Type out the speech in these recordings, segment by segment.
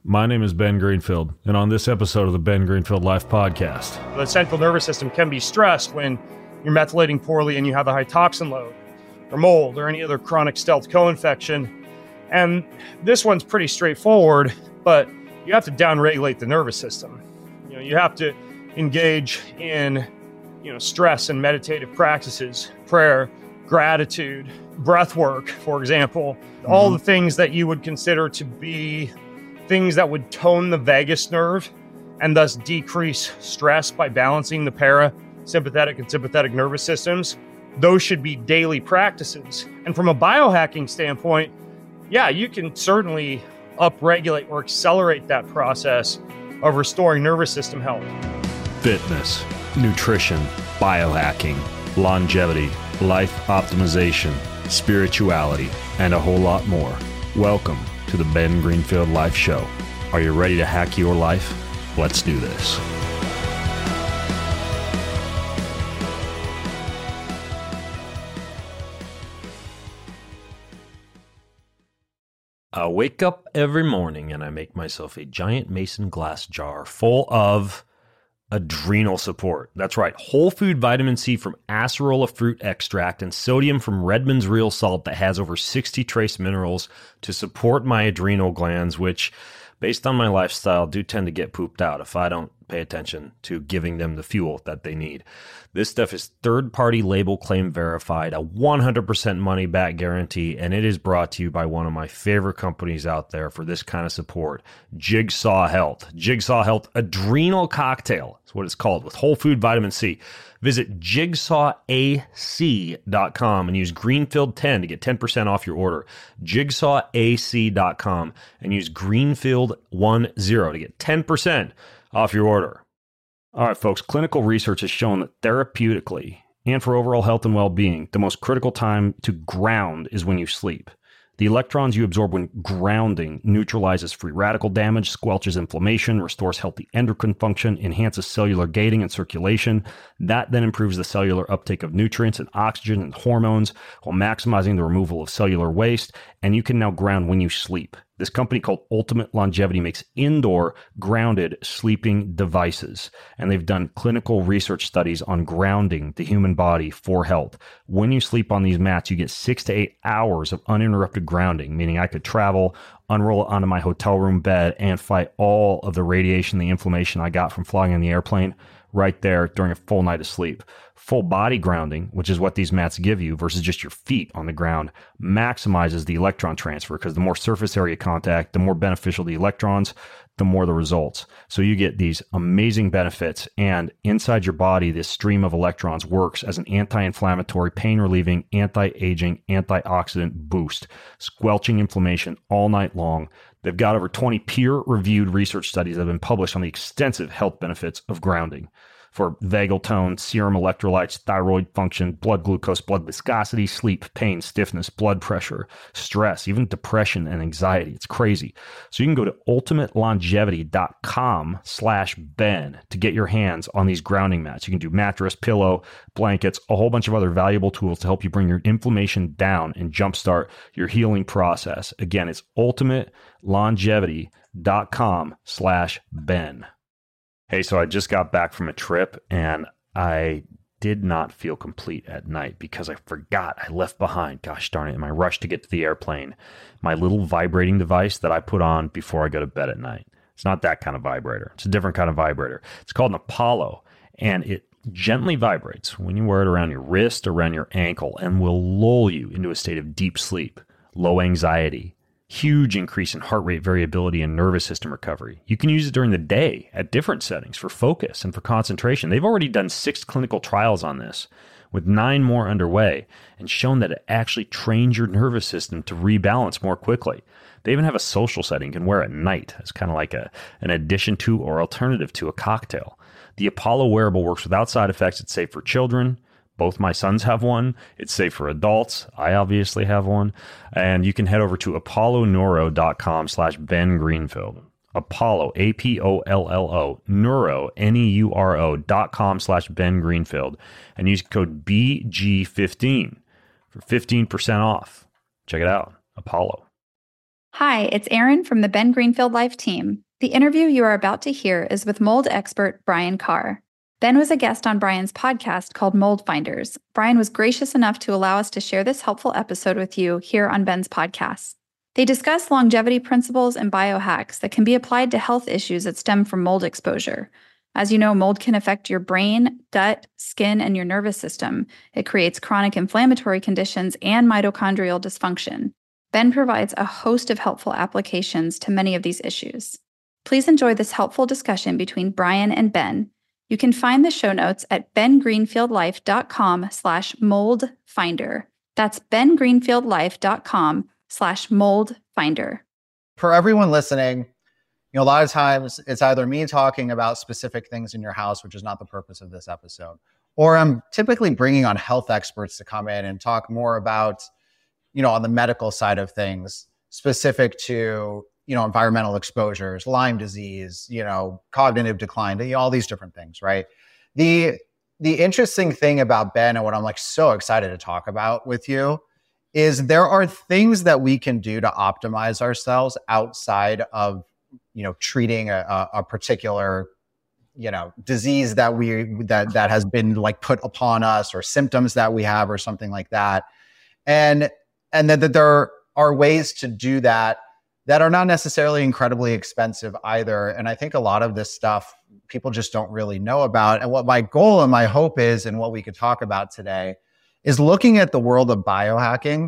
My name is Ben Greenfield, and on this episode of the Ben Greenfield Life Podcast. The central nervous system can be stressed when you're methylating poorly and you have a high toxin load, or mold, or any other chronic stealth co-infection. And this one's pretty straightforward, but you have to downregulate the nervous system. You have to engage in, stress and meditative practices, prayer, gratitude, breath work, for example, all the things that you would consider to be things that would tone the vagus nerve and thus decrease stress by balancing the parasympathetic and sympathetic nervous systems. Those should be daily practices. And from a biohacking standpoint, you can certainly upregulate or accelerate that process of restoring nervous system health. Fitness, nutrition, biohacking, longevity, life optimization, spirituality, and a whole lot more. Welcome to the Ben Greenfield Life Show. Are you ready to hack your life? Let's do this. I wake up every morning and I make myself a giant mason glass jar full of adrenal support. That's right, whole food vitamin C from acerola fruit extract and sodium from Redmond's Real Salt that has over 60 trace minerals to support my adrenal glands, which, based on my lifestyle, do tend to get pooped out if I don't pay attention to giving them the fuel that they need. This stuff is third-party label claim verified, a 100% money-back guarantee, and it is brought to you by one of my favorite companies out there for this kind of support, Jigsaw Health. Jigsaw Health Adrenal Cocktail is what it's called, with whole food vitamin C. Visit jigsawac.com and use Greenfield10 to get 10% off your order. Jigsawac.com and use Greenfield10 to get 10% off your order. All right, folks, clinical research has shown that therapeutically and for overall health and well-being, the most critical time to ground is when you sleep. The electrons you absorb when grounding neutralizes free radical damage, squelches inflammation, restores healthy endocrine function, enhances cellular gating and circulation. That then improves the cellular uptake of nutrients and oxygen and hormones while maximizing the removal of cellular waste. And you can now ground when you sleep. This company called Ultimate Longevity makes indoor grounded sleeping devices, and they've done clinical research studies on grounding the human body for health. When you sleep on these mats, you get 6 to 8 hours of uninterrupted grounding, meaning I could travel, unroll it onto my hotel room bed, and fight all of the radiation, the inflammation I got from flying in the airplane right there during a full night of sleep. Full body grounding, which is what these mats give you versus just your feet on the ground, maximizes the electron transfer because the more surface area contact, the more beneficial the electrons, the more the results. So you get these amazing benefits, and inside your body, this stream of electrons works as an anti-inflammatory, pain-relieving, anti-aging, antioxidant boost, squelching inflammation all night long. They've got over 20 peer-reviewed research studies that have been published on the extensive health benefits of grounding for vagal tone, serum electrolytes, thyroid function, blood glucose, blood viscosity, sleep, pain, stiffness, blood pressure, stress, even depression and anxiety. It's crazy. So you can go to ultimatelongevity.com/Ben to get your hands on these grounding mats. You can do mattress, pillow, blankets, a whole bunch of other valuable tools to help you bring your inflammation down and jumpstart your healing process. Again, it's ultimatelongevity.com/Ben. Hey, so I just got back from a trip and I did not feel complete at night because I forgot I left behind, gosh darn it, in my rush to get to the airplane, my little vibrating device that I put on before I go to bed at night. It's not that kind of vibrator. It's a different kind of vibrator. It's called an Apollo, and it gently vibrates when you wear it around your wrist, around your ankle, and will lull you into a state of deep sleep, low anxiety, huge increase in heart rate variability and nervous system recovery. You can use it during the day at different settings for focus and for concentration. They've already done 6 clinical trials on this, with 9 more underway, and shown that it actually trains your nervous system to rebalance more quickly. They even have a social setting you can wear at night as kind of like an addition to or alternative to a cocktail. The Apollo wearable works without side effects. It's safe for children. Both my sons have one. It's safe for adults. I obviously have one. And you can head over to apolloneuro.com/Ben Greenfield. Apollo, Apollo, neuro, neuro.com/Ben Greenfield. And use code BG15 for 15% off. Check it out. Apollo. Hi, it's Erin from the Ben Greenfield Life team. The interview you are about to hear is with mold expert Brian Carr. Ben was a guest on Brian's podcast called Mold Finders. Brian was gracious enough to allow us to share this helpful episode with you here on Ben's podcast. They discuss longevity principles and biohacks that can be applied to health issues that stem from mold exposure. As you know, mold can affect your brain, gut, skin, and your nervous system. It creates chronic inflammatory conditions and mitochondrial dysfunction. Ben provides a host of helpful applications to many of these issues. Please enjoy this helpful discussion between Brian and Ben. You can find the show notes at bengreenfieldlife.com/moldfinder. That's bengreenfieldlife.com/moldfinder. For everyone listening, a lot of times it's either me talking about specific things in your house, which is not the purpose of this episode, or I'm typically bringing on health experts to come in and talk more about, on the medical side of things, specific to, environmental exposures, Lyme disease, cognitive decline, all these different things, right? The interesting thing about Ben and what I'm so excited to talk about with you is there are things that we can do to optimize ourselves outside of, treating a particular, disease that has been put upon us, or symptoms that we have or something like that. And that there are ways to do that are not necessarily incredibly expensive either. And I think a lot of this stuff people just don't really know about. And what my goal and my hope is, and what we could talk about today, is looking at the world of biohacking,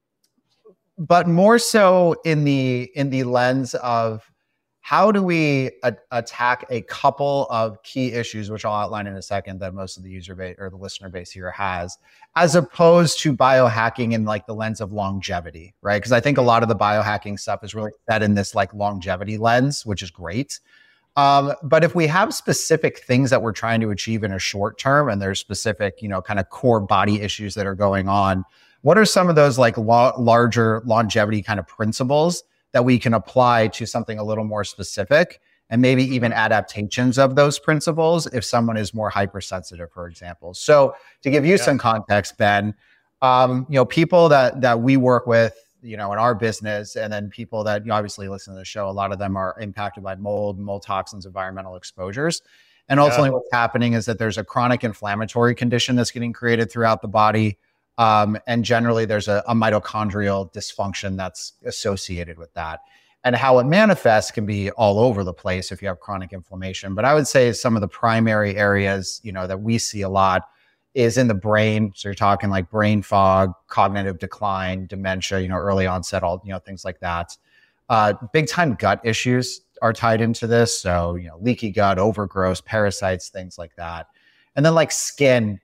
but more so in the lens of how do we attack a couple of key issues, which I'll outline in a second, that most of the user base or the listener base here has, as opposed to biohacking in the lens of longevity, right? Because I think a lot of the biohacking stuff is really set in this longevity lens, which is great. But if we have specific things that we're trying to achieve in a short term, and there's specific, kind of core body issues that are going on, what are some of those larger longevity kind of principles that we can apply to something a little more specific, and maybe even adaptations of those principles if someone is more hypersensitive, for example? So to give you some context, Ben, people that we work with, in our business, and then people that obviously listen to the show, a lot of them are impacted by mold toxins, environmental exposures. And ultimately what's happening is that there's a chronic inflammatory condition that's getting created throughout the body. And generally there's a mitochondrial dysfunction that's associated with that. And how it manifests can be all over the place if you have chronic inflammation. But I would say some of the primary areas, that we see a lot is in the brain. So you're talking brain fog, cognitive decline, dementia, early onset, all, things like that. Big time gut issues are tied into this. So, leaky gut, overgrowth, parasites, things like that. And then skin,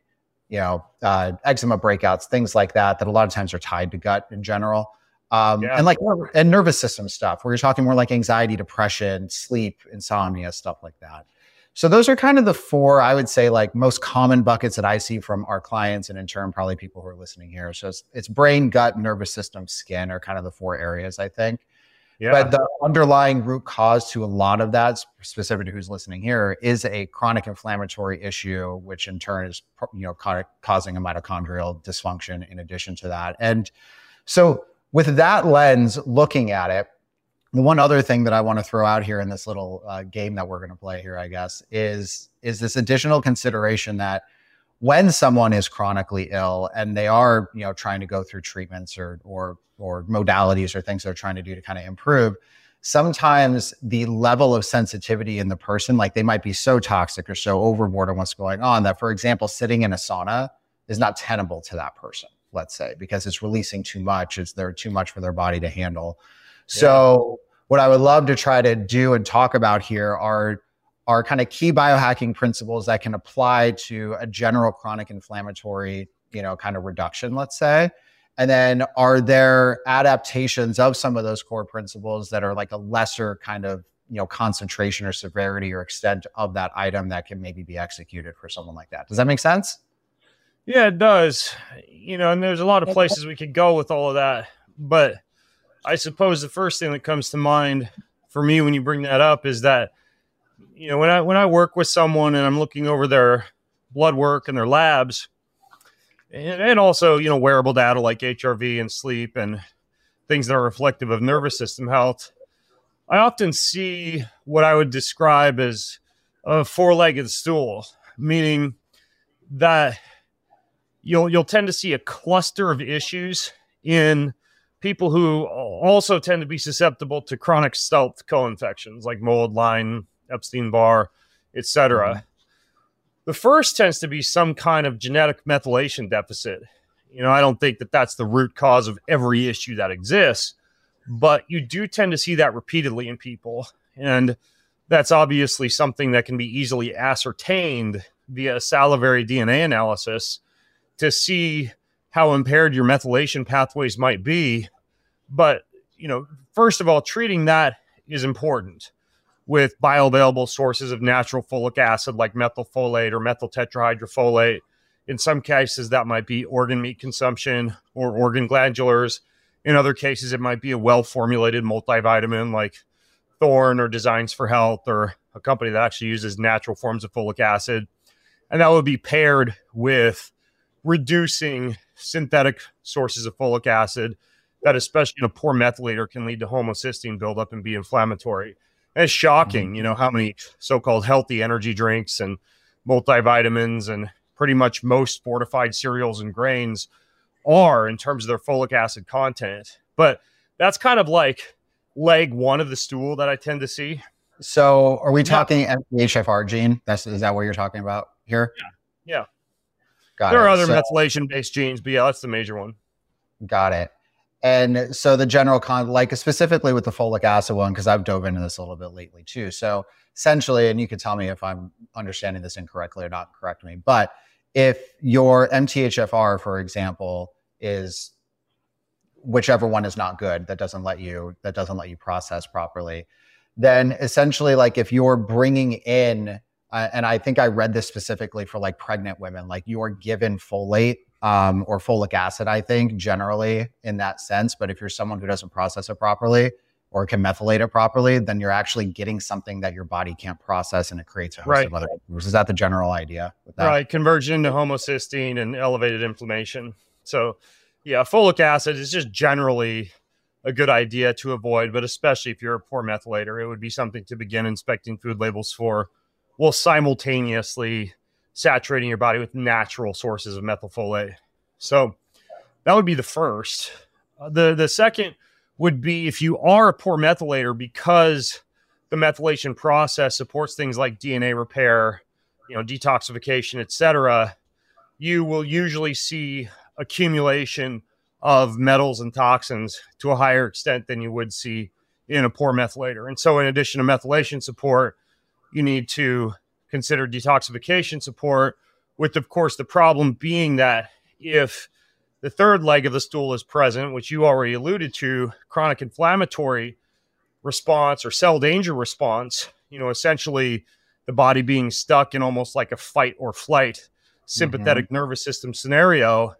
eczema breakouts, things like that a lot of times are tied to gut in general. And nervous system stuff, where you're talking more anxiety, depression, sleep, insomnia, stuff like that. So those are kind of the four, I would say, most common buckets that I see from our clients, and in turn, probably people who are listening here. So it's brain, gut, nervous system, skin are kind of the four areas, I think. Yeah. But the underlying root cause to a lot of that, specific to who's listening here, is a chronic inflammatory issue, which in turn is, causing a mitochondrial dysfunction in addition to that. And so with that lens, looking at it, the one other thing that I want to throw out here in this little game that we're going to play here, I guess, is this additional consideration that when someone is chronically ill and they are, trying to go through treatments or modalities or things they're trying to do to kind of improve, sometimes the level of sensitivity in the person, they might be so toxic or so overboard on what's going on that, for example, sitting in a sauna is not tenable to that person, let's say, because it's releasing too much. They're too much for their body to handle. So what I would love to try to do and talk about here are kind of key biohacking principles that can apply to a general chronic inflammatory, kind of reduction, let's say. And then are there adaptations of some of those core principles that are a lesser kind of, concentration or severity or extent of that item that can maybe be executed for someone like that? Does that make sense? Yeah, it does. And there's a lot of places we could go with all of that. But I suppose the first thing that comes to mind for me when you bring that up is that, when I work with someone and I'm looking over their blood work and their labs, and also, wearable data like HRV and sleep and things that are reflective of nervous system health, I often see what I would describe as a four-legged stool, meaning that you'll tend to see a cluster of issues in people who also tend to be susceptible to chronic stealth co-infections like mold, Lyme, Epstein-Barr, etc. The first tends to be some kind of genetic methylation deficit. I don't think that that's the root cause of every issue that exists, but you do tend to see that repeatedly in people. And that's obviously something that can be easily ascertained via salivary DNA analysis to see how impaired your methylation pathways might be. But, first of all, treating that is important with bioavailable sources of natural folic acid like methylfolate or methyl tetrahydrofolate. In some cases, that might be organ meat consumption or organ glandulars. In other cases, it might be a well-formulated multivitamin like Thorne or Designs for Health, or a company that actually uses natural forms of folic acid. And that would be paired with reducing synthetic sources of folic acid that, especially in a poor methylator, can lead to homocysteine buildup and be inflammatory. And it's shocking, how many so-called healthy energy drinks and multivitamins and pretty much most fortified cereals and grains are in terms of their folic acid content. But that's kind of like leg one of the stool that I tend to see. So are we talking MTHFR gene? Is that what you're talking about here? Yeah. Got there it. are other methylation-based genes, but yeah, that's the major one. Got it. And so the general like specifically with the folic acid one, because I've dove into this a little bit lately too. So essentially, and you can tell me if I'm understanding this incorrectly or not, correct me, but if your MTHFR, for example, is whichever one is not good, that doesn't let you process properly, then essentially, like if you're bringing in, and I think I read this specifically for like pregnant women, like you're given folate or folic acid, I think generally in that sense. But if you're someone who doesn't process it properly or can methylate it properly, then you're actually getting something that your body can't process, and it creates a host of other issues. Is that the general idea with that? Right. Conversion to homocysteine and elevated inflammation. So yeah, folic acid is just generally a good idea to avoid, but especially if you're a poor methylator, it would be something to begin inspecting food labels for, while simultaneously saturating your body with natural sources of methylfolate. So that would be the first. The second would be if you are a poor methylator, because the methylation process supports things like DNA repair, detoxification, etc., you will usually see accumulation of metals and toxins to a higher extent than you would see in a poor methylator. And so in addition to methylation support, you need to consider detoxification support, with, of course, the problem being that if the third leg of the stool is present, which you already alluded to, chronic inflammatory response or cell danger response, essentially the body being stuck in almost like a fight or flight sympathetic nervous system scenario,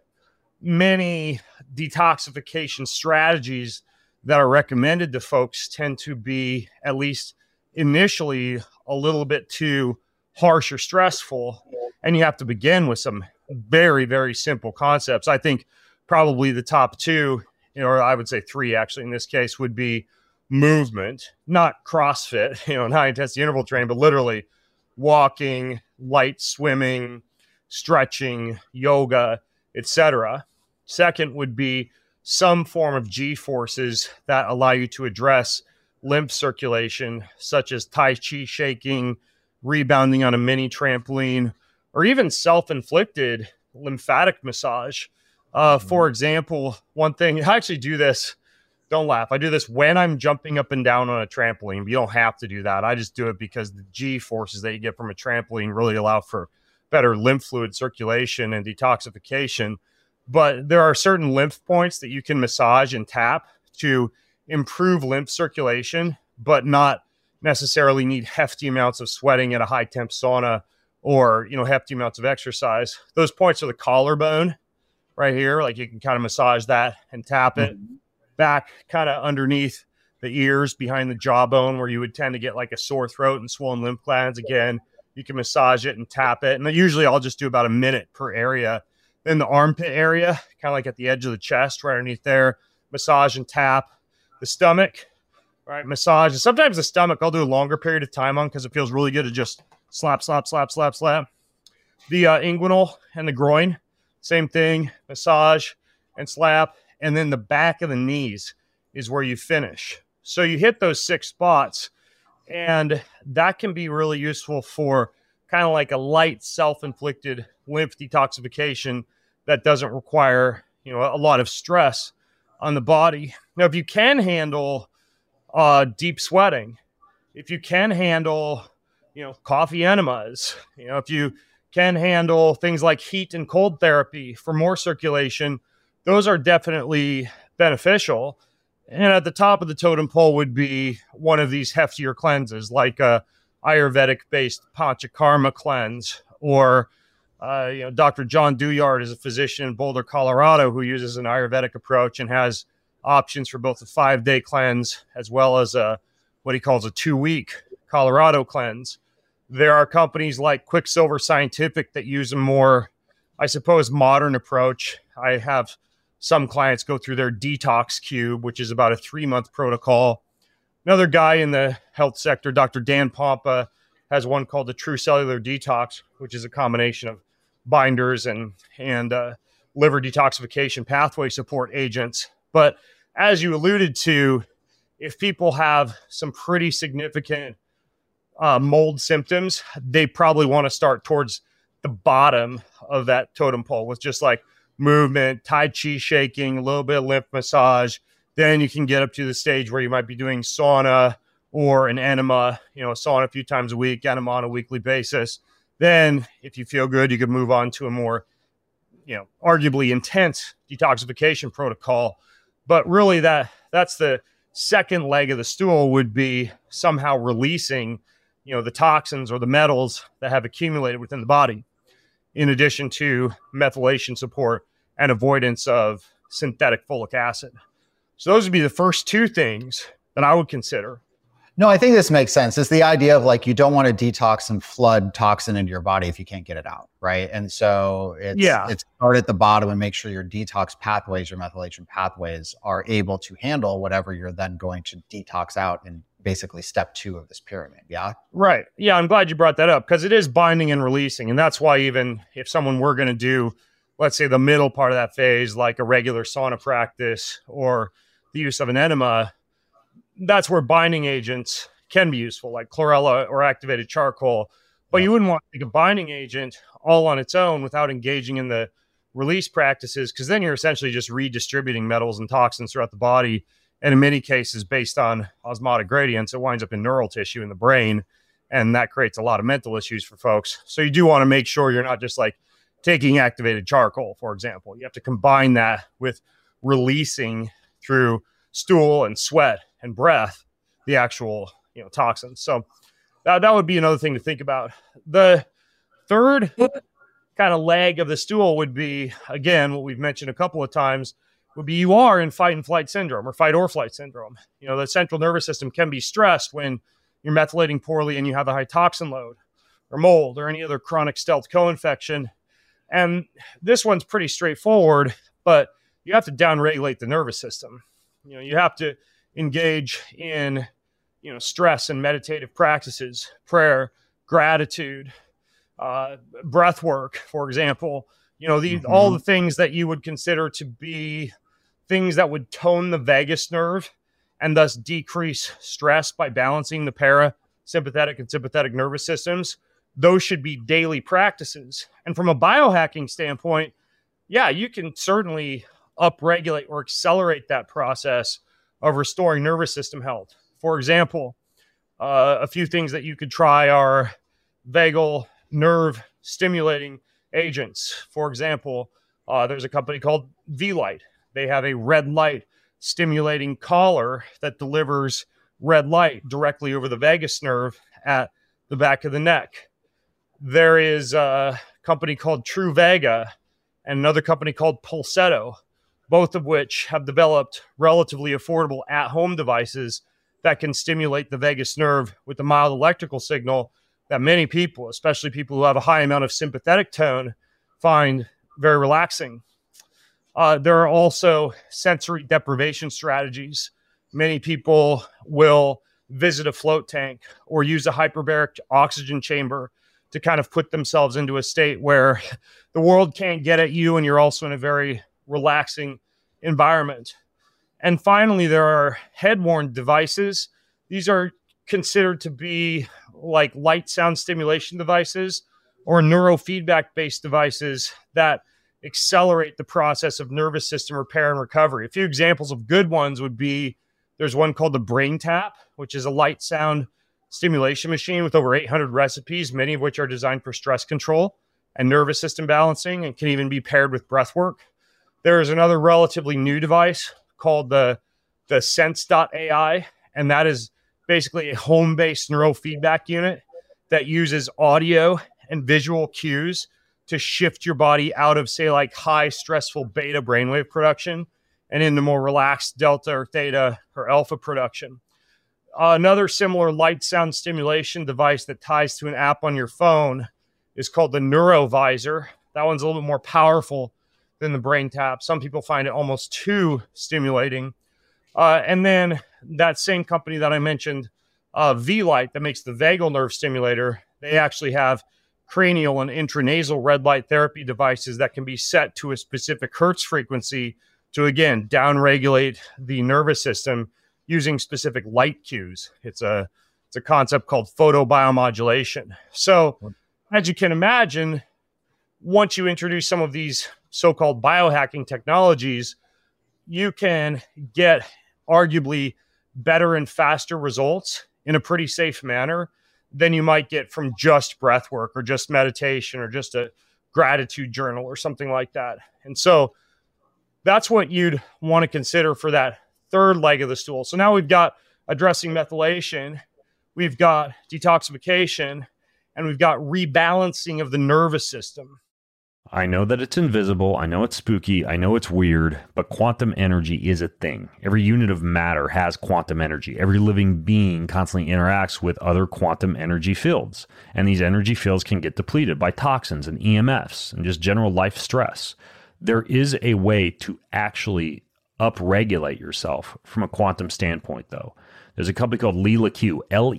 many detoxification strategies that are recommended to folks tend to be, at least initially, a little bit too harsh or stressful. And you have to begin with some very, very simple concepts. I think probably the top two, or I would say three actually in this case, would be movement, not CrossFit, and high intensity interval training, but literally walking, light swimming, stretching, yoga, etc. Second would be some form of G forces that allow you to address lymph circulation, such as Tai Chi shaking, rebounding on a mini trampoline, or even self-inflicted lymphatic massage. For example, one thing, I actually do this, don't laugh, I do this when I'm jumping up and down on a trampoline. You don't have to do that. I just do it because the G forces that you get from a trampoline really allow for better lymph fluid circulation and detoxification. But there are certain lymph points that you can massage and tap to improve lymph circulation, but not necessarily need hefty amounts of sweating at a high temp sauna or, hefty amounts of exercise. Those points are the collarbone right here. Like you can kind of massage that and tap it back kind of underneath the ears, behind the jawbone, where you would tend to get like a sore throat and swollen lymph glands. Again, you can massage it and tap it. And usually I'll just do about a minute per area. Then the armpit area, kind of like at the edge of the chest, right underneath there, massage and tap. The stomach, right? Massage. And sometimes the stomach I'll do a longer period of time on because it feels really good to just slap, slap, slap, slap, slap. The inguinal and the groin, same thing, massage and slap. And then the back of the knees is where you finish. So you hit those 6 spots, and that can be really useful for kind of like a light self-inflicted lymph detoxification that doesn't require, a lot of stress on the body. Now, if you can handle deep sweating, if you can handle, coffee enemas, if you can handle things like heat and cold therapy for more circulation, those are definitely beneficial. And at the top of the totem pole would be one of these heftier cleanses, like a Ayurvedic-based Panchakarma cleanse, or Dr. John Douillard is a physician in Boulder, Colorado, who uses an Ayurvedic approach and has options for both a 5-day cleanse as well as what he calls a 2-week Colorado cleanse. There are companies like Quicksilver Scientific that use a more, I suppose, modern approach. I have some clients go through their Detox Cube, which is about a 3-month protocol. Another guy in the health sector, Dr. Dan Pompa, has one called the True Cellular Detox, which is a combination of binders and liver detoxification pathway support agents. But as you alluded to, if people have some pretty significant mold symptoms, they probably want to start towards the bottom of that totem pole with just like movement, Tai Chi shaking, a little bit of lymph massage. Then you can get up to the stage where you might be doing sauna or an enema, sauna a few times a week, enema on a weekly basis. Then if you feel good, you could move on to a more, arguably intense detoxification protocol. But really that's the second leg of the stool, would be somehow releasing, the toxins or the metals that have accumulated within the body, in addition to methylation support and avoidance of synthetic folic acid. So those would be the first 2 things that I would consider. No, I think this makes sense. It's the idea of like, you don't want to detox and flood toxin into your body if you can't get it out, right? And so it's start at the bottom and make sure your detox pathways, your methylation pathways are able to handle whatever you're then going to detox out in basically step 2 of this pyramid. Yeah. Right. Yeah. I'm glad you brought that up, because it is binding and releasing. And that's why even if someone were going to do, let's say, the middle part of that phase, like a regular sauna practice or the use of an enema, that's where binding agents can be useful, like chlorella or activated charcoal. But you wouldn't want to take a binding agent all on its own without engaging in the release practices, because then you're essentially just redistributing metals and toxins throughout the body. And in many cases, based on osmotic gradients, it winds up in neural tissue in the brain. And that creates a lot of mental issues for folks. So you do want to make sure you're not just like taking activated charcoal, for example. You have to combine that with releasing through stool and sweat and breath the actual toxins. So that would be another thing to think about. The third kind of leg of the stool would be, again, what we've mentioned a couple of times, would be you are in fight and flight syndrome or fight or flight syndrome. The central nervous system can be stressed when you're methylating poorly and you have a high toxin load or mold or any other chronic stealth co-infection. And this one's pretty straightforward, but you have to downregulate the nervous system. You have to engage in, stress and meditative practices, prayer, gratitude, breath work, for example. All the things that you would consider to be things that would tone the vagus nerve and thus decrease stress by balancing the parasympathetic and sympathetic nervous systems. Those should be daily practices. And from a biohacking standpoint, you can certainly upregulate or accelerate that process of restoring nervous system health. For example, a few things that you could try are vagal nerve stimulating agents. For example, there's a company called V-Light. They have a red light stimulating collar that delivers red light directly over the vagus nerve at the back of the neck. There is a company called Truvaga and another company called Pulsetto, both of which have developed relatively affordable at-home devices that can stimulate the vagus nerve with a mild electrical signal that many people, especially people who have a high amount of sympathetic tone, find very relaxing. There are also sensory deprivation strategies. Many people will visit a float tank or use a hyperbaric oxygen chamber to kind of put themselves into a state where the world can't get at you and you're also in a very relaxing environment. And finally, there are head-worn devices. These are considered to be like light sound stimulation devices or neurofeedback-based devices that accelerate the process of nervous system repair and recovery. A few examples of good ones would be, there's one called the BrainTap, which is a light sound stimulation machine with over 800 recipes, many of which are designed for stress control and nervous system balancing and can even be paired with breath work. There is another relatively new device called the Sense.ai, and that is basically a home-based neurofeedback unit that uses audio and visual cues to shift your body out of, say, like high stressful beta brainwave production and into more relaxed delta or theta or alpha production. Another similar light sound stimulation device that ties to an app on your phone is called the Neurovisor. That one's a little bit more powerful than the BrainTap. Some people find it almost too stimulating. And then that same company that I mentioned, V-Light, that makes the vagal nerve stimulator, they actually have cranial and intranasal red light therapy devices that can be set to a specific hertz frequency to, again, downregulate the nervous system using specific light cues. It's a concept called photobiomodulation. So as you can imagine, once you introduce some of these so-called biohacking technologies, you can get arguably better and faster results in a pretty safe manner than you might get from just breath work or just meditation or just a gratitude journal or something like that. And so that's what you'd want to consider for that third leg of the stool. So now we've got addressing methylation, we've got detoxification, and we've got rebalancing of the nervous system. I know that it's invisible, I know it's spooky, I know it's weird, but quantum energy is a thing. Every unit of matter has quantum energy. Every living being constantly interacts with other quantum energy fields. And these energy fields can get depleted by toxins and EMFs and just general life stress. There is a way to actually upregulate yourself from a quantum standpoint, though. There's a company called LeelaQ,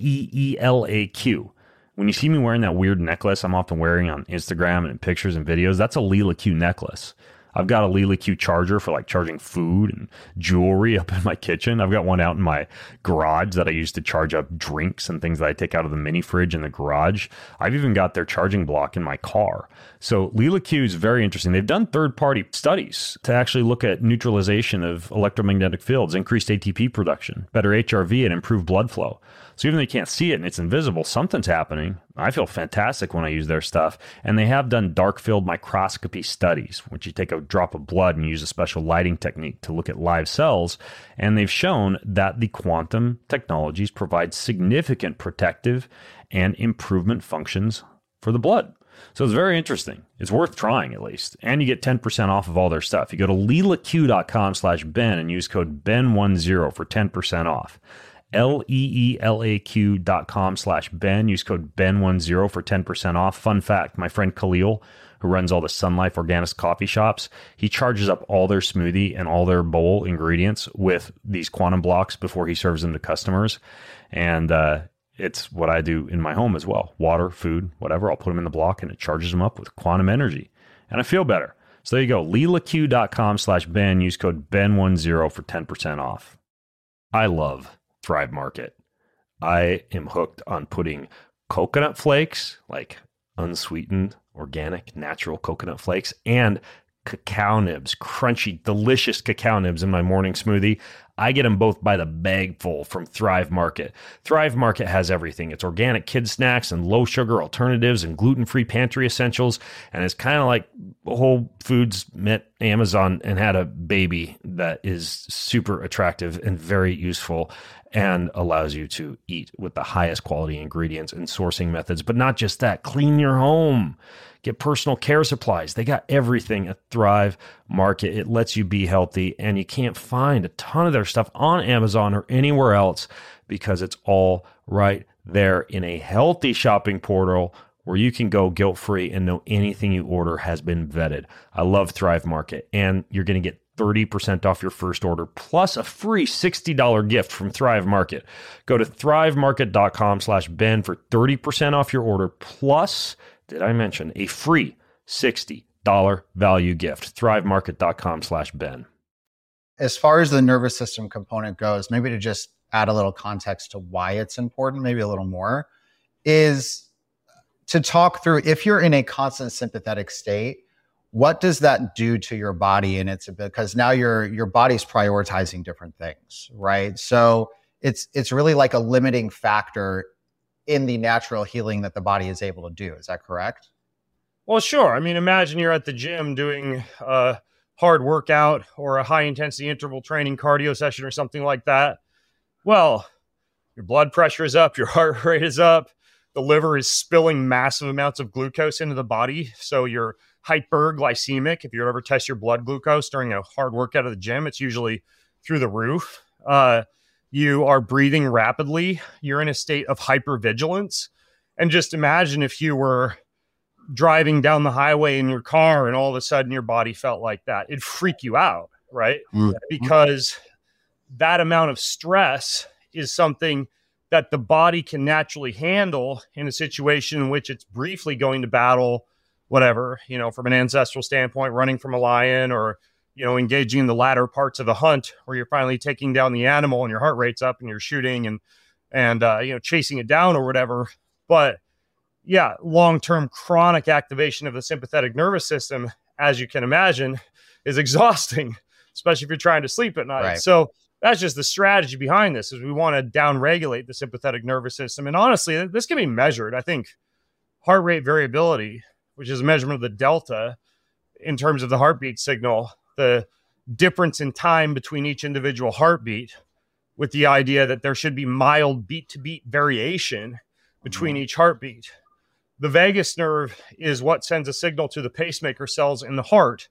LeelaQ. When you see me wearing that weird necklace I'm often wearing on Instagram and in pictures and videos, that's a LeelaQ necklace. I've got a LeelaQ charger for like charging food and jewelry up in my kitchen. I've got one out in my garage that I use to charge up drinks and things that I take out of the mini fridge in the garage. I've even got their charging block in my car. So LeelaQ is very interesting. They've done third-party studies to actually look at neutralization of electromagnetic fields, increased ATP production, better HRV, and improved blood flow. So even though you can't see it and it's invisible, something's happening. I feel fantastic when I use their stuff. And they have done dark field microscopy studies, which you take a drop of blood and use a special lighting technique to look at live cells. And they've shown that the quantum technologies provide significant protective and improvement functions for the blood. So it's very interesting. It's worth trying at least. And you get 10% off of all their stuff. You go to leelaq.com/Ben and use code Ben10 for 10% off. leelaq.com/Ben. Use code Ben10 for 10% off. Fun fact, my friend Khalil, who runs all the Sun Life Organics coffee shops, he charges up all their smoothie and all their bowl ingredients with these quantum blocks before he serves them to customers. And it's what I do in my home as well. Water, food, whatever. I'll put them in the block and it charges them up with quantum energy. And I feel better. So there you go. leelaq.com/Ben. Use code Ben10 for 10% off. I love Thrive Market. I am hooked on putting coconut flakes, like unsweetened, organic, natural coconut flakes, and cacao nibs, crunchy, delicious cacao nibs in my morning smoothie. I get them both by the bagful from Thrive Market. Thrive Market has everything. It's organic kid snacks and low sugar alternatives and gluten-free pantry essentials. And it's kind of like Whole Foods met Amazon and had a baby that is super attractive and very useful and allows you to eat with the highest quality ingredients and sourcing methods. But not just that, clean your home. Get personal care supplies. They got everything at Thrive Market. It lets you be healthy, and you can't find a ton of their stuff on Amazon or anywhere else because it's all right there in a healthy shopping portal where you can go guilt-free and know anything you order has been vetted. I love Thrive Market, and you're going to get 30% off your first order plus a free $60 gift from Thrive Market. Go to thrivemarket.com/Ben for 30% off your order plus, did I mention, a free $60 value gift. thrivemarket.com/Ben. As far as the nervous system component goes, maybe to just add a little context to why it's important, maybe a little more, is to talk through, if you're in a constant sympathetic state, what does that do to your body? And it's because now your body's prioritizing different things, right? So it's really like a limiting factor in the natural healing that the body is able to do. Is that correct? Well, sure. I mean, imagine you're at the gym doing a hard workout or a high intensity interval training cardio session or something like that. Well, your blood pressure is up, your heart rate is up, the liver is spilling massive amounts of glucose into the body. So you're hyperglycemic. If you ever test your blood glucose during a hard workout at the gym, it's usually through the roof. You are breathing rapidly. You're in a state of hypervigilance. And just imagine if you were driving down the highway in your car and all of a sudden your body felt like that. It'd freak you out, right? Mm-hmm. Because that amount of stress is something that the body can naturally handle in a situation in which it's briefly going to battle whatever, from an ancestral standpoint, running from a lion or, engaging in the latter parts of a hunt where you're finally taking down the animal and your heart rate's up and you're shooting and chasing it down or whatever. But yeah, long-term chronic activation of the sympathetic nervous system, as you can imagine, is exhausting, especially if you're trying to sleep at night. Right. So that's just the strategy behind this, is we want to downregulate the sympathetic nervous system. And honestly, this can be measured. I think heart rate variability, which is a measurement of the delta in terms of the heartbeat signal, the difference in time between each individual heartbeat, with the idea that there should be mild beat-to-beat variation between each heartbeat. The vagus nerve is what sends a signal to the pacemaker cells in the heart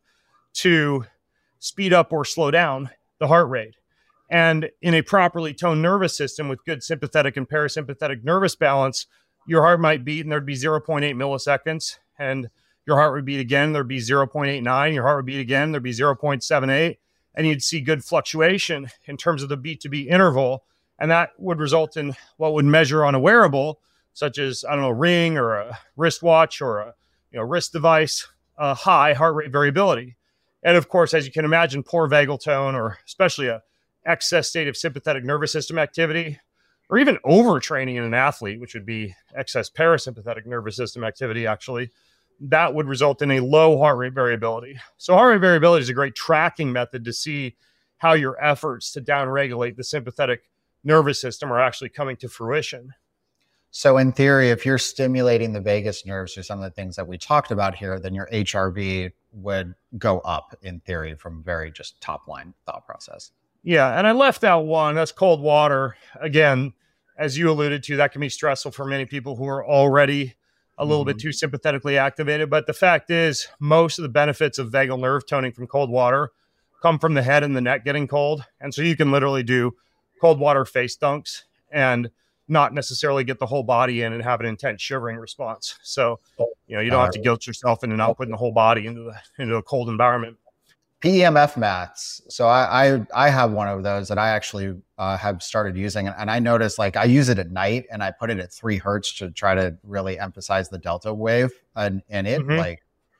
to speed up or slow down the heart rate. And in a properly toned nervous system with good sympathetic and parasympathetic nervous balance, your heart might beat and there'd be 0.8 milliseconds, and your heart would beat again, there'd be 0.89, your heart would beat again, there'd be 0.78, and you'd see good fluctuation in terms of the beat-to-beat interval. And that would result in what would measure on a wearable, such as, a ring or a wristwatch or a wrist device, high heart rate variability. And of course, as you can imagine, poor vagal tone, or especially a excess state of sympathetic nervous system activity, or even overtraining in an athlete, which would be excess parasympathetic nervous system activity, actually, that would result in a low heart rate variability. So heart rate variability is a great tracking method to see how your efforts to downregulate the sympathetic nervous system are actually coming to fruition. So in theory, if you're stimulating the vagus nerves through some of the things that we talked about here, then your HRV would go up in theory from very just top line thought process. Yeah. And I left out one, that's cold water. Again, as you alluded to, that can be stressful for many people who are already a little bit too sympathetically activated. But the fact is, most of the benefits of vagal nerve toning from cold water come from the head and the neck getting cold. And so you can literally do cold water face dunks and not necessarily get the whole body in and have an intense shivering response. So, you don't have to guilt yourself into not putting the whole body into a cold environment. PEMF mats. So I have one of those that I actually have started using, and I noticed I use it at night and I put it at 3 hertz to try to really emphasize the delta wave, and it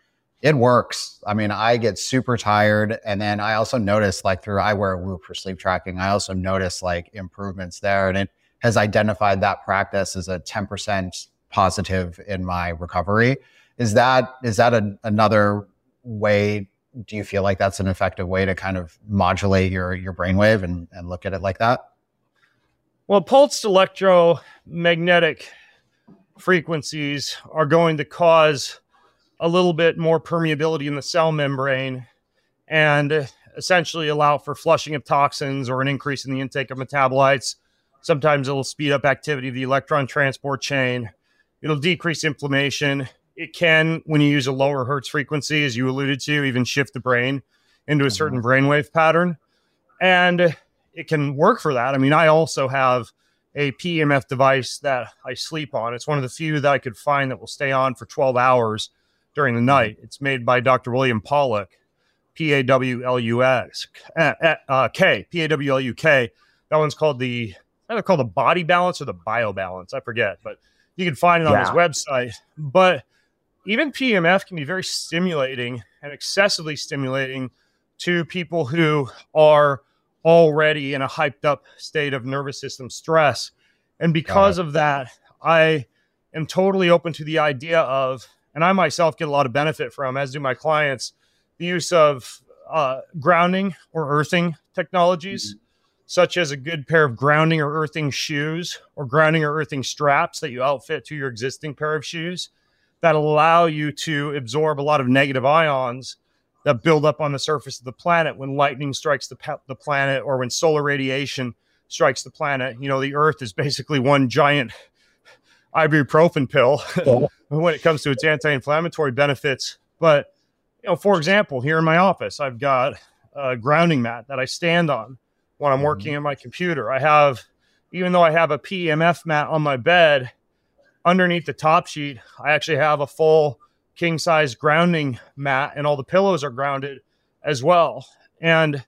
it works. I mean, I get super tired, and then I also notice I wear a Whoop for sleep tracking. I also notice improvements there, and it has identified that practice as a 10% positive in my recovery. Is that another way? Do you feel like that's an effective way to kind of modulate your brainwave and look at it like that? Well, pulsed electromagnetic frequencies are going to cause a little bit more permeability in the cell membrane and essentially allow for flushing of toxins or an increase in the intake of metabolites. Sometimes it'll speed up activity of the electron transport chain. It'll decrease inflammation. It can, when you use a lower hertz frequency, as you alluded to, even shift the brain into a certain brainwave pattern. And it can work for that. I mean, I also have a PEMF device that I sleep on. It's one of the few that I could find that will stay on for 12 hours during the night. It's made by Dr. William Pollack, P-A-W-L-U-K. P-A-W-L-U-K. That one's called either called the Body Balance or the Bio Balance. I forget, but you can find it on his website. But even PEMF can be very stimulating and excessively stimulating to people who are already in a hyped up state of nervous system stress. And because of that, I am totally open to the idea of, and I myself get a lot of benefit from, as do my clients, the use of grounding or earthing technologies, such as a good pair of grounding or earthing shoes or grounding or earthing straps that you outfit to your existing pair of shoes that allow you to absorb a lot of negative ions that build up on the surface of the planet when lightning strikes the planet, or when solar radiation strikes the planet. You know, the Earth is basically one giant ibuprofen pill when it comes to its anti-inflammatory benefits. But, you know, for example, here in my office, I've got a grounding mat that I stand on when I'm working at my computer. I have, even though I have a PEMF mat on my bed, underneath the top sheet, I actually have a full king size grounding mat, and all the pillows are grounded as well. And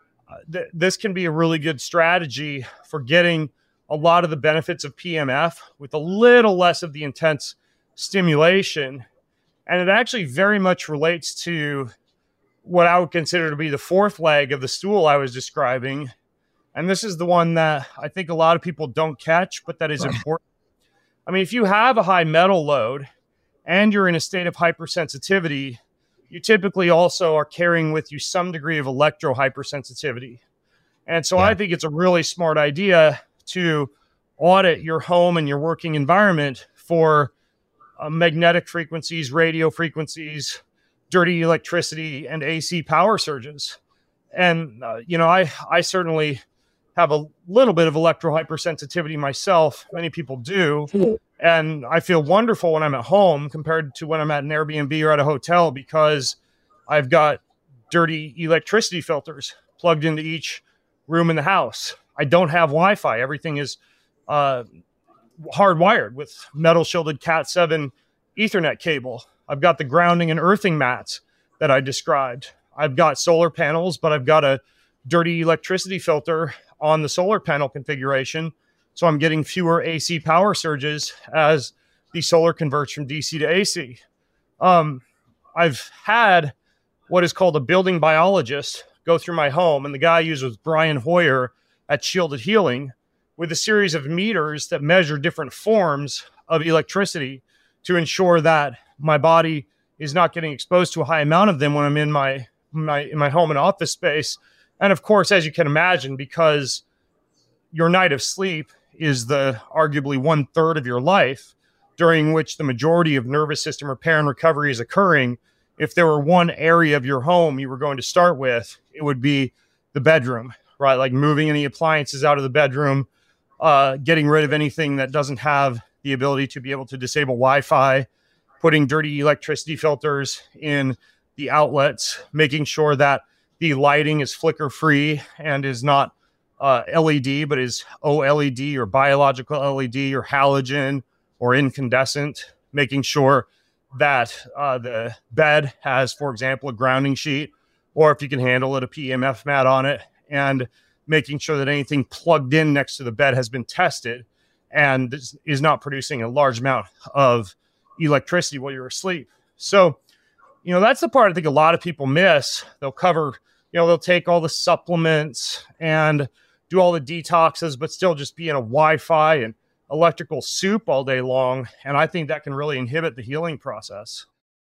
this can be a really good strategy for getting a lot of the benefits of PEMF with a little less of the intense stimulation. And it actually very much relates to what I would consider to be the fourth leg of the stool I was describing. And this is the one that I think a lot of people don't catch, but that is important. I mean, if you have a high metal load and you're in a state of hypersensitivity, you typically also are carrying with you some degree of electro hypersensitivity. And so I think it's a really smart idea to audit your home and your working environment for magnetic frequencies, radio frequencies, dirty electricity, and AC power surges. And, you know, I certainly have a little bit of electro hypersensitivity myself. Many people do. And I feel wonderful when I'm at home compared to when I'm at an Airbnb or at a hotel, because I've got dirty electricity filters plugged into each room in the house. I don't have Wi-Fi. Everything is hardwired with metal shielded Cat7 Ethernet cable. I've got the grounding and earthing mats that I described. I've got solar panels, but I've got a dirty electricity filter on the solar panel configuration. So I'm getting fewer AC power surges as the solar converts from DC to AC. I've had what is called a building biologist go through my home, and the guy I use was Brian Hoyer at Shielded Healing, with a series of meters that measure different forms of electricity to ensure that my body is not getting exposed to a high amount of them when I'm in my home and office space. And of course, as you can imagine, because your night of sleep is the arguably 1/3 of your life, during which the majority of nervous system repair and recovery is occurring, if there were one area of your home you were going to start with, it would be the bedroom, right? Like moving any appliances out of the bedroom, getting rid of anything that doesn't have the ability to be able to disable Wi-Fi, putting dirty electricity filters in the outlets, making sure that the lighting is flicker free and is not LED, but is OLED or biological LED or halogen or incandescent, making sure that the bed has, for example, a grounding sheet, or if you can handle it, a PEMF mat on it, and making sure that anything plugged in next to the bed has been tested and is not producing a large amount of electricity while you're asleep. So, you know, that's the part I think a lot of people miss. They'll cover, you know, they'll take all the supplements and do all the detoxes, but still just be in a Wi-Fi and electrical soup all day long. And I think that can really inhibit the healing process.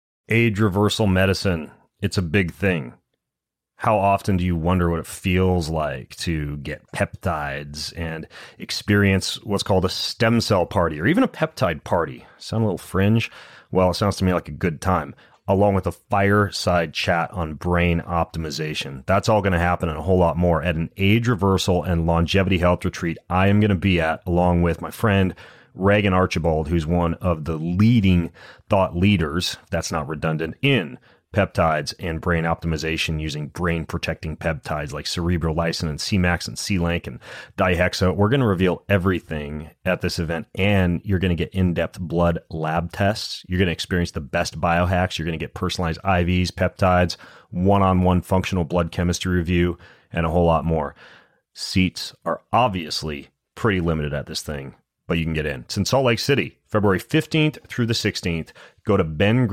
Age reversal medicine. It's a big thing. How often do you wonder what it feels like to get peptides and experience what's called a stem cell party or even a peptide party? Sound a little fringe? Well, it sounds to me like a good time, along with a fireside chat on brain optimization. That's all going to happen and a whole lot more at an age reversal and longevity health retreat I am going to be at, along with my friend Reagan Archibald, who's one of the leading thought leaders, if that's not redundant, in peptides, and brain optimization using brain protecting peptides like cerebrolysin and Cmax and C-Link and dihexo. We're going to reveal everything at this event, and you're going to get in-depth blood lab tests. You're going to experience the best biohacks. You're going to get personalized IVs, peptides, one-on-one functional blood chemistry review, and a whole lot more. Seats are obviously pretty limited at this thing, but you can get in. It's in Salt Lake City, February 15th through the 16th. Go to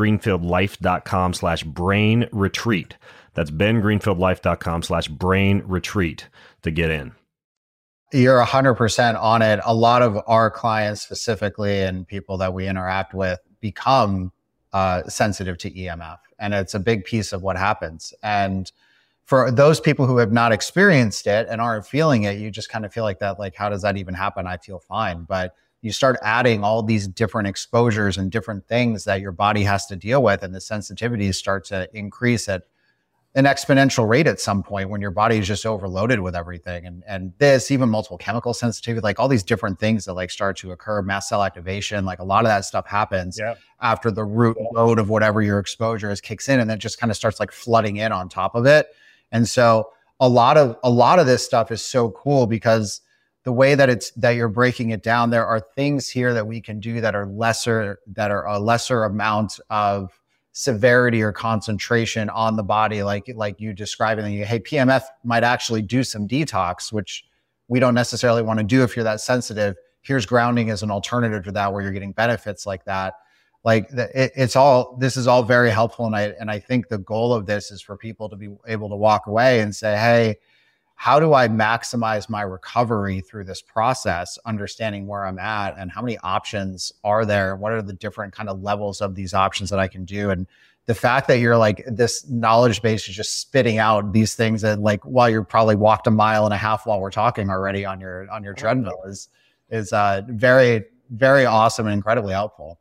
bengreenfieldlife.com/brain retreat. That's bengreenfieldlife.com/brain retreat to get in. You're 100% on it. A lot of our clients specifically and people that we interact with become sensitive to EMF. And it's a big piece of what happens. And for those people who have not experienced it and aren't feeling it, you just kind of feel like that, like, how does that even happen? I feel fine. But you start adding all these different exposures and different things that your body has to deal with, and the sensitivities start to increase at an exponential rate at some point when your body is just overloaded with everything. And this, even multiple chemical sensitivity, like all these different things that like start to occur, mast cell activation, like a lot of that stuff happens after the root load of whatever your exposure is kicks in, and then just kind of starts like flooding in on top of it. And so a lot of this stuff is so cool because the way that you're breaking it down, there are things here that we can do that are a lesser amount of severity or concentration on the body, like you described. And hey, PMF might actually do some detox, which we don't necessarily want to do if you're that sensitive. Here's grounding as an alternative to that, where you're getting benefits like that. Like this is all very helpful. And I think the goal of this is for people to be able to walk away and say, hey, how do I maximize my recovery through this process, understanding where I'm at and how many options are there? What are the different kind of levels of these options that I can do? And the fact that you're like, this knowledge base is just spitting out these things that, like, while you're probably walked a mile and a half while we're talking already on your treadmill is very, very awesome and incredibly helpful.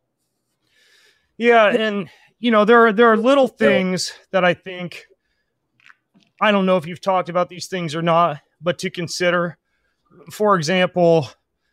Yeah. And, there are little things that I think, I don't know if you've talked about these things or not, but to consider. For example,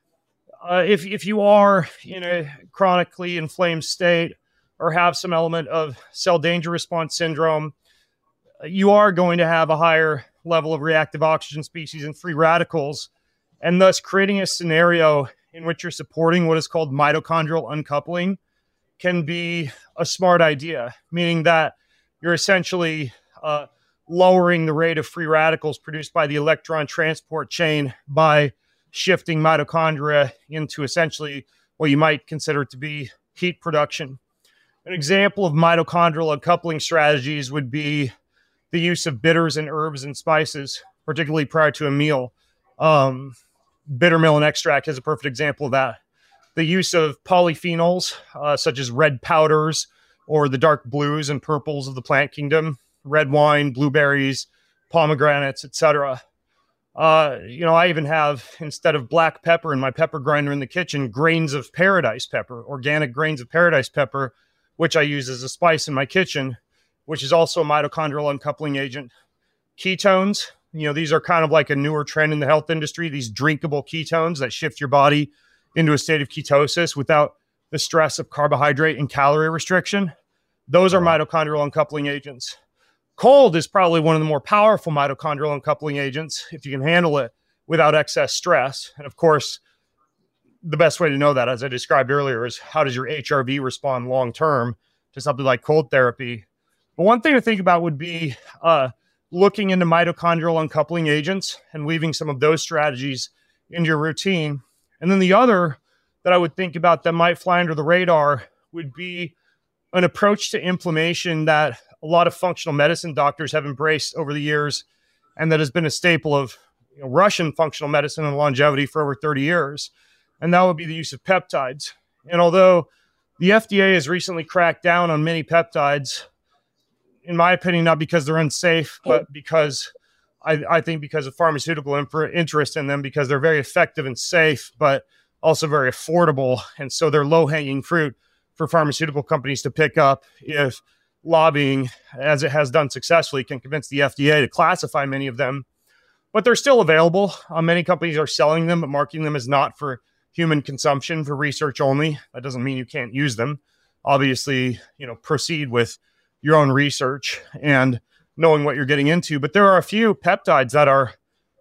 if you are in a chronically inflamed state or have some element of cell danger response syndrome, you are going to have a higher level of reactive oxygen species and free radicals, and thus creating a scenario in which you're supporting what is called mitochondrial uncoupling can be a smart idea, meaning that you're essentially lowering the rate of free radicals produced by the electron transport chain by shifting mitochondria into essentially what you might consider to be heat production. An example of mitochondrial uncoupling strategies would be the use of bitters and herbs and spices, particularly prior to a meal. Bitter melon extract is a perfect example of that. The use of polyphenols, such as red powders or the dark blues and purples of the plant kingdom, red wine, blueberries, pomegranates, etc. I even have, instead of black pepper in my pepper grinder in the kitchen, grains of paradise pepper, organic grains of paradise pepper, which I use as a spice in my kitchen, which is also a mitochondrial uncoupling agent. Ketones, these are kind of like a newer trend in the health industry, these drinkable ketones that shift your body into a state of ketosis without the stress of carbohydrate and calorie restriction. Those are mitochondrial uncoupling agents. Cold is probably one of the more powerful mitochondrial uncoupling agents if you can handle it without excess stress. And of course, the best way to know that, as I described earlier, is how does your HRV respond long-term to something like cold therapy? But one thing to think about would be looking into mitochondrial uncoupling agents and weaving some of those strategies into your routine. And then the other that I would think about that might fly under the radar would be an approach to inflammation that a lot of functional medicine doctors have embraced over the years, and that has been a staple of Russian functional medicine and longevity for over 30 years. And that would be the use of peptides. And although the FDA has recently cracked down on many peptides, in my opinion, not because they're unsafe, but because I think because of pharmaceutical interest in them, because they're very effective and safe, but also very affordable. And so they're low-hanging fruit for pharmaceutical companies to pick up if lobbying, as it has done successfully, can convince the FDA to classify many of them. But they're still available. Many companies are selling them, but marketing them as not for human consumption, for research only. That doesn't mean you can't use them. Obviously, proceed with your own research and knowing what you're getting into. But there are a few peptides that are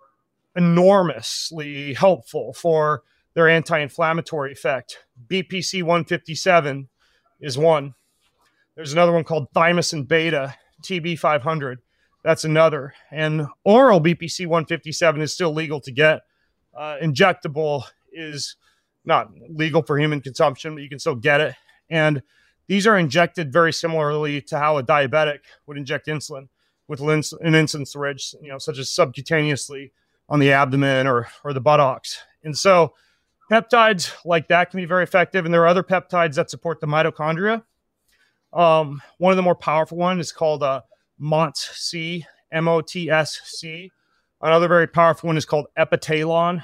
enormously helpful for their anti-inflammatory effect. BPC 157 is one. There's another one called thymosin beta, TB 500. That's another. And oral BPC 157 is still legal to get. Injectable is not legal for human consumption, but you can still get it. And these are injected very similarly to how a diabetic would inject insulin with an insulin syringe, such as subcutaneously on the abdomen or the buttocks. And so peptides like that can be very effective. And there are other peptides that support the mitochondria. One of the more powerful ones is called MOTS-C, MOTS-C. Another very powerful one is called Epitalon,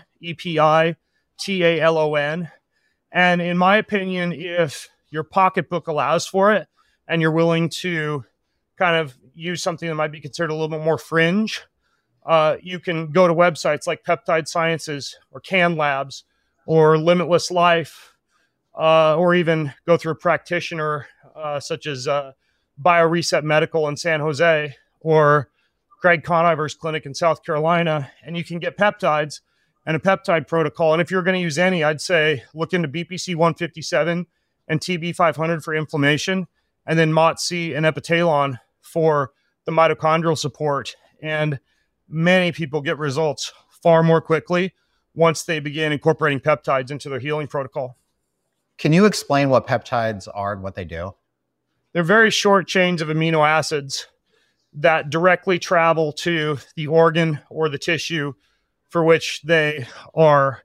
EPITALON. And in my opinion, if your pocketbook allows for it and you're willing to kind of use something that might be considered a little bit more fringe, you can go to websites like Peptide Sciences or Can Labs or Limitless Life, or even go through a practitioner such as BioReset Medical in San Jose or Craig Conover's clinic in South Carolina, and you can get peptides and a peptide protocol. And if you're going to use any, I'd say look into BPC 157 and TB 500 for inflammation, and then MOTS-C and Epitalon for the mitochondrial support. And many people get results far more quickly once they begin incorporating peptides into their healing protocol. Can you explain what peptides are and what they do? They're very short chains of amino acids that directly travel to the organ or the tissue for which they are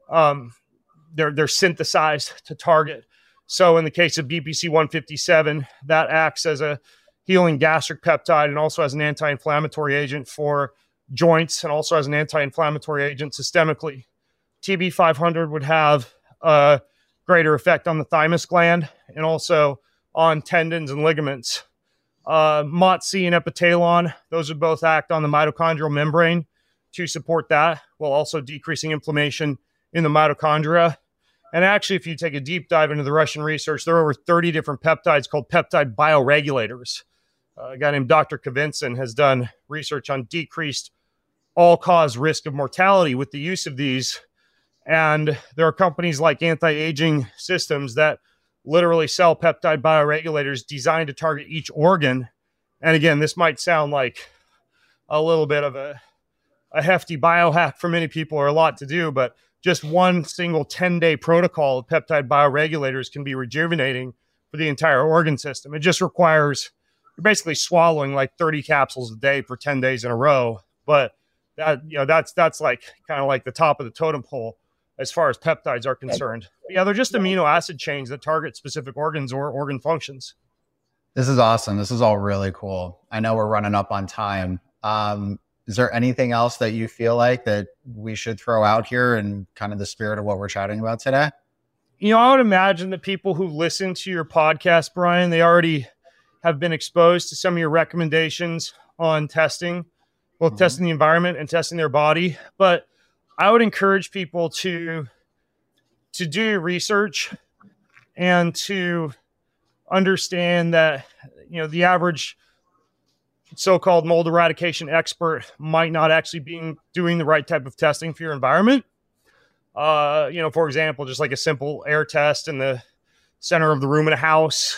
they're synthesized to target. So in the case of BPC 157, that acts as a healing gastric peptide and also as an anti-inflammatory agent for joints and also as an anti-inflammatory agent systemically. TB 500 would have a greater effect on the thymus gland and also on tendons and ligaments. MOTS-C and Epitalon, those would both act on the mitochondrial membrane to support that, while also decreasing inflammation in the mitochondria. And actually, if you take a deep dive into the Russian research, there are over 30 different peptides called peptide bioregulators. A guy named Dr. Kavinsson has done research on decreased all-cause risk of mortality with the use of these. And there are companies like Anti-Aging Systems that literally sell peptide bioregulators designed to target each organ. And again, this might sound like a little bit of a hefty biohack for many people or a lot to do, but just one single 10-day protocol of peptide bioregulators can be rejuvenating for the entire organ system. It just requires, you're basically swallowing like 30 capsules a day for 10 days in a row. But that's like kind of like the top of the totem pole as far as peptides are concerned. But yeah, they're just amino acid chains that target specific organs or organ functions. This is awesome. This is all really cool. I know we're running up on time. Is there anything else that you feel like that we should throw out here in kind of the spirit of what we're chatting about today? I would imagine that people who listen to your podcast, Brian, they already have been exposed to some of your recommendations on testing, both testing the environment and testing their body. But I would encourage people to do research and to understand that, the average so-called mold eradication expert might not actually be doing the right type of testing for your environment. For example, just like a simple air test in the center of the room in a house,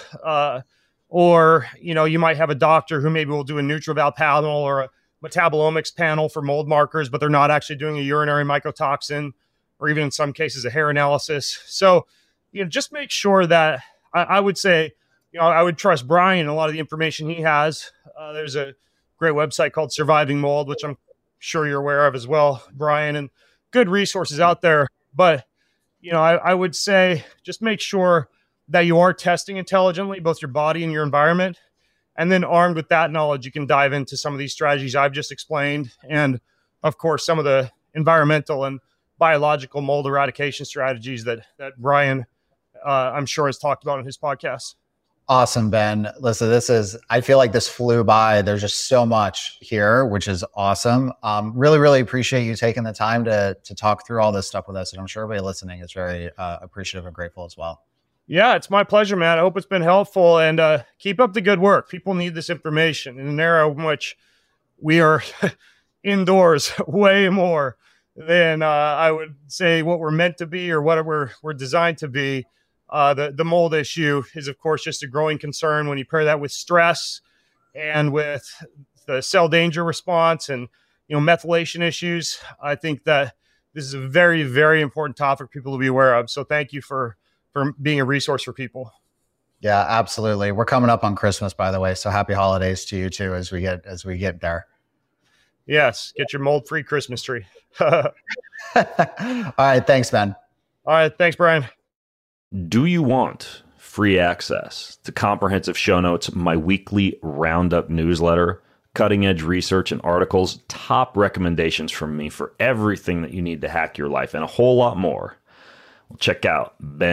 or you might have a doctor who maybe will do a NutrEval panel or a metabolomics panel for mold markers, but they're not actually doing a urinary mycotoxin or even in some cases a hair analysis. So, just make sure that I would say, I would trust Brian and a lot of the information he has. There's a great website called Surviving Mold, which I'm sure you're aware of as well, Brian, and good resources out there. But, I would say just make sure that you are testing intelligently, both your body and your environment. And then armed with that knowledge, you can dive into some of these strategies I've just explained. And of course, some of the environmental and biological mold eradication strategies that Brian, I'm sure, has talked about in his podcast. Awesome, Ben. Listen, I feel like this flew by. There's just so much here, which is awesome. Really, really appreciate you taking the time to talk through all this stuff with us. And I'm sure everybody listening is very appreciative and grateful as well. Yeah, it's my pleasure, Matt. I hope it's been helpful, and keep up the good work. People need this information in an era in which we are indoors way more than I would say what we're meant to be or what we're designed to be. The mold issue is, of course, just a growing concern when you pair that with stress and with the cell danger response and methylation issues. I think that this is a very, very important topic for people to be aware of. So thank you for being a resource for people. Yeah, absolutely. We're coming up on Christmas, by the way. So happy holidays to you too as we get there. Yes, get your mold-free Christmas tree. All right, thanks, Ben. All right, thanks, Brian. Do you want free access to comprehensive show notes, my weekly roundup newsletter, cutting-edge research and articles, top recommendations from me for everything that you need to hack your life, and a whole lot more? Well, check out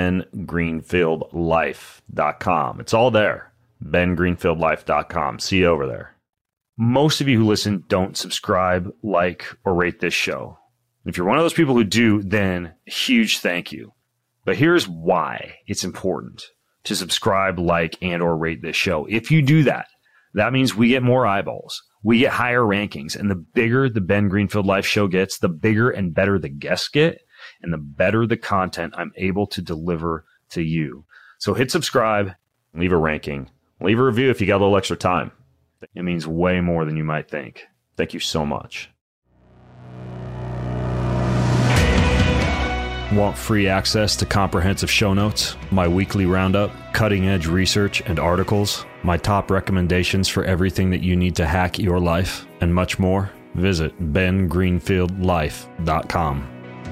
bengreenfieldlife.com. It's all there. bengreenfieldlife.com. See you over there. Most of you who listen don't subscribe, like, or rate this show. If you're one of those people who do, then huge thank you. But here's why it's important to subscribe, like, and or rate this show. If you do that, that means we get more eyeballs. We get higher rankings. And the bigger the Ben Greenfield Life show gets, the bigger and better the guests get, and the better the content I'm able to deliver to you. So hit subscribe, leave a ranking, leave a review if you got a little extra time. It means way more than you might think. Thank you so much. Want free access to comprehensive show notes, my weekly roundup, cutting-edge research and articles, my top recommendations for everything that you need to hack your life, and much more? Visit bengreenfieldlife.com.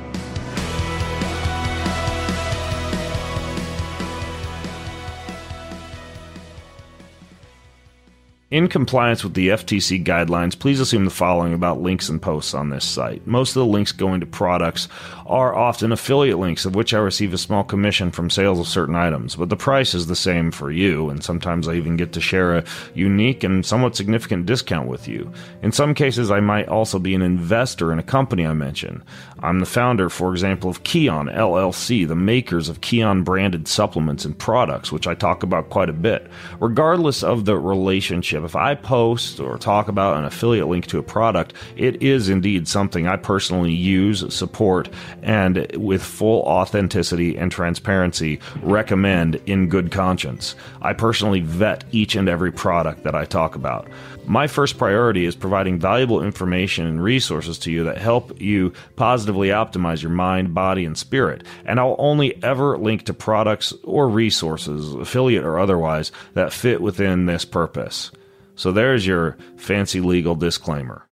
In compliance with the FTC guidelines, please assume the following about links and posts on this site. Most of the links going to products are often affiliate links, of which I receive a small commission from sales of certain items, but the price is the same for you, and sometimes I even get to share a unique and somewhat significant discount with you. In some cases, I might also be an investor in a company I mention. I'm the founder, for example, of Kion LLC, the makers of Kion branded supplements and products, which I talk about quite a bit. Regardless of the relationship, if I post or talk about an affiliate link to a product, it is indeed something I personally use, support, and with full authenticity and transparency recommend in good conscience. I personally vet each and every product that I talk about. My first priority is providing valuable information and resources to you that help you positively optimize your mind, body, and spirit. And I'll only ever link to products or resources, affiliate or otherwise, that fit within this purpose. So there's your fancy legal disclaimer.